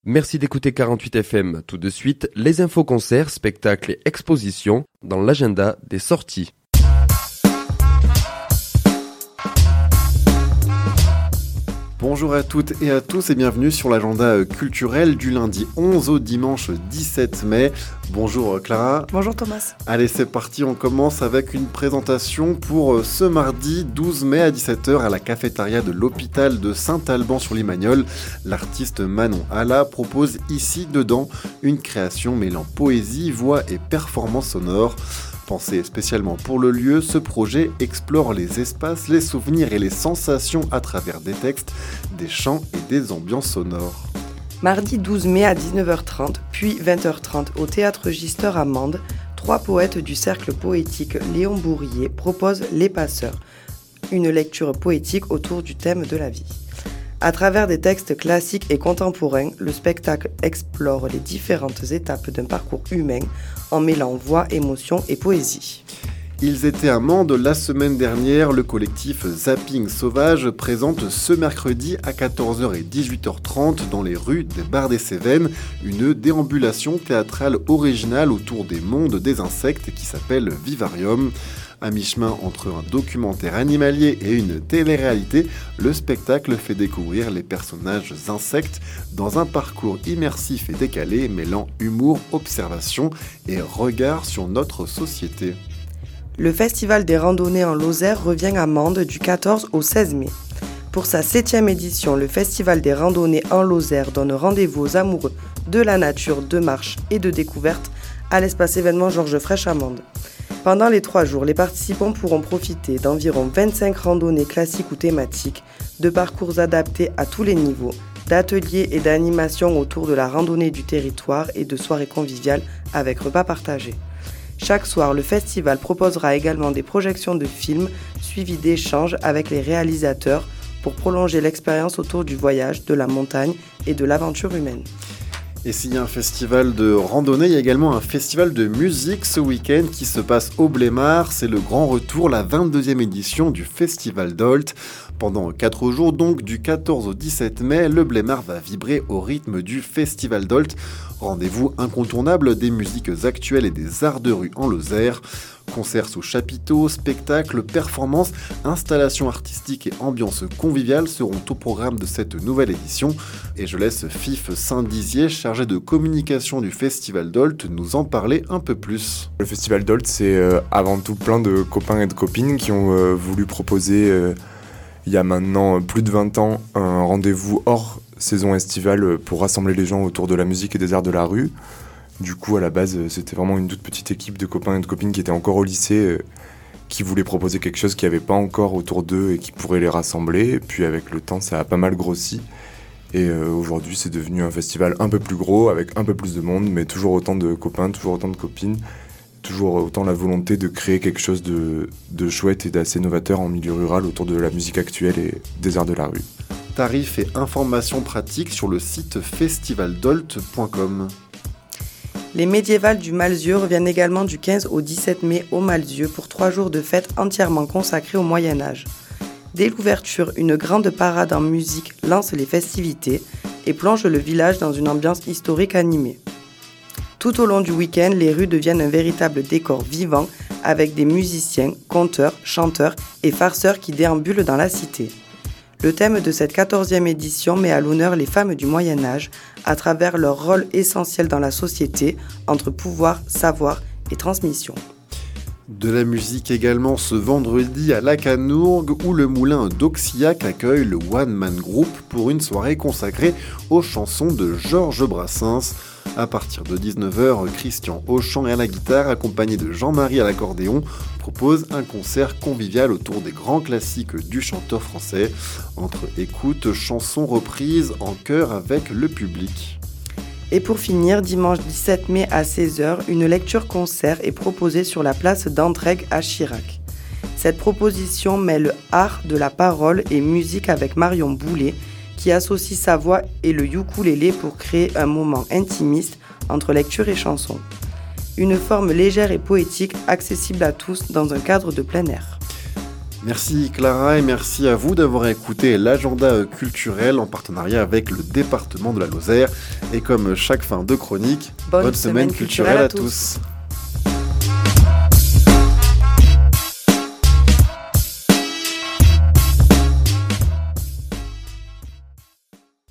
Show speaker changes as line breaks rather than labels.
Merci d'écouter 48 FM. Tout de suite, les infos concerts, spectacles et expositions dans l'agenda des sorties.
Bonjour à toutes et à tous et bienvenue sur l'agenda culturel du lundi 11 au dimanche 17 mai. Bonjour Clara.
Bonjour Thomas.
Allez, c'est parti, on commence avec une présentation pour ce mardi 12 mai à 17h à la cafétéria de l'hôpital de Saint-Alban-sur-Limagnole. L'artiste Manon Alla propose ici dedans une création mêlant poésie, voix et performance sonore. Pensé spécialement pour le lieu, ce projet explore les espaces, les souvenirs et les sensations à travers des textes, des chants et des ambiances sonores.
Mardi 12 mai à 19h30, puis 20h30 au Théâtre Gisteur à Mende, 3 poètes du cercle poétique Léon Bourrier proposent Les Passeurs, une lecture poétique autour du thème de la vie. À travers des textes classiques et contemporains, le spectacle explore les différentes étapes d'un parcours humain en mêlant voix, émotion et poésie.
Ils étaient à Mende la semaine dernière. Le collectif Zapping Sauvage présente ce mercredi à 14h et 18h30 dans les rues des Bar-des-Cévennes une déambulation théâtrale originale autour des mondes des insectes qui s'appelle Vivarium. À mi-chemin entre un documentaire animalier et une télé-réalité, le spectacle fait découvrir les personnages insectes dans un parcours immersif et décalé mêlant humour, observation et regard sur notre société.
Le Festival des randonnées en Lozère revient à Mende du 14 au 16 mai. Pour sa 7e édition, le Festival des randonnées en Lozère donne rendez-vous aux amoureux de la nature, de marche et de découverte à l'espace événement Georges Frêche à Mende. Pendant les 3 jours, les participants pourront profiter d'environ 25 randonnées classiques ou thématiques, de parcours adaptés à tous les niveaux, d'ateliers et d'animations autour de la randonnée du territoire et de soirées conviviales avec repas partagés. Chaque soir, le festival proposera également des projections de films suivies d'échanges avec les réalisateurs pour prolonger l'expérience autour du voyage, de la montagne et de l'aventure humaine.
Et s'il y a un festival de randonnée, il y a également un festival de musique ce week-end qui se passe au Blémard. C'est le grand retour, la 22e édition du Festival d'Olt. Pendant 4 jours, donc du 14 au 17 mai, le Blémard va vibrer au rythme du Festival d'Olt. Rendez-vous incontournable des musiques actuelles et des arts de rue en Lozère. Concerts sous chapiteaux, spectacles, performances, installations artistiques et ambiances conviviales seront au programme de cette nouvelle édition. Et je laisse Fif Saint-Dizier, chargé de communication du Festival d'Olt, nous en parler un peu plus.
Le Festival d'Olt, c'est avant tout plein de copains et de copines qui ont voulu proposer, il y a maintenant plus de 20 ans, un rendez-vous hors saison estivale pour rassembler les gens autour de la musique et des arts de la rue. Du coup, à la base, c'était vraiment une toute petite équipe de copains et de copines qui étaient encore au lycée, qui voulaient proposer quelque chose qu'il n'y avait pas encore autour d'eux et qui pourrait les rassembler. Et puis avec le temps, ça a pas mal grossi. Et aujourd'hui, c'est devenu un festival un peu plus gros, avec un peu plus de monde, mais toujours autant de copains, toujours autant de copines, toujours autant la volonté de créer quelque chose de chouette et d'assez novateur en milieu rural autour de la musique actuelle et des arts de la rue.
Tarifs et informations pratiques sur le site festivaldolt.com.
Les médiévales du Malzieu reviennent également du 15 au 17 mai au Malzieu pour 3 jours de fête entièrement consacrés au Moyen-Âge. Dès l'ouverture, une grande parade en musique lance les festivités et plonge le village dans une ambiance historique animée. Tout au long du week-end, les rues deviennent un véritable décor vivant avec des musiciens, conteurs, chanteurs et farceurs qui déambulent dans la cité. Le thème de cette 14e édition met à l'honneur les femmes du Moyen-Âge à travers leur rôle essentiel dans la société entre pouvoir, savoir et transmission.
De la musique également ce vendredi à Lacanourgue où le moulin d'Auxillac accueille le One Man Group pour une soirée consacrée aux chansons de Georges Brassens. À partir de 19h, Christian au chant et à la guitare, accompagné de Jean-Marie à l'accordéon, propose un concert convivial autour des grands classiques du chanteur français, entre écoute, chansons reprises en chœur avec le public.
Et pour finir, dimanche 17 mai à 16h, une lecture-concert est proposée sur la place d'Entraigues à Chirac. Cette proposition mêle art de la parole et musique avec Marion Boulet, qui associe sa voix et le ukulélé pour créer un moment intimiste entre lecture et chanson. Une forme légère et poétique accessible à tous dans un cadre de plein air.
Merci Clara et merci à vous d'avoir écouté l'agenda culturel en partenariat avec le département de la Lozère. Et comme chaque fin de chronique,
bonne semaine culturelle à tous.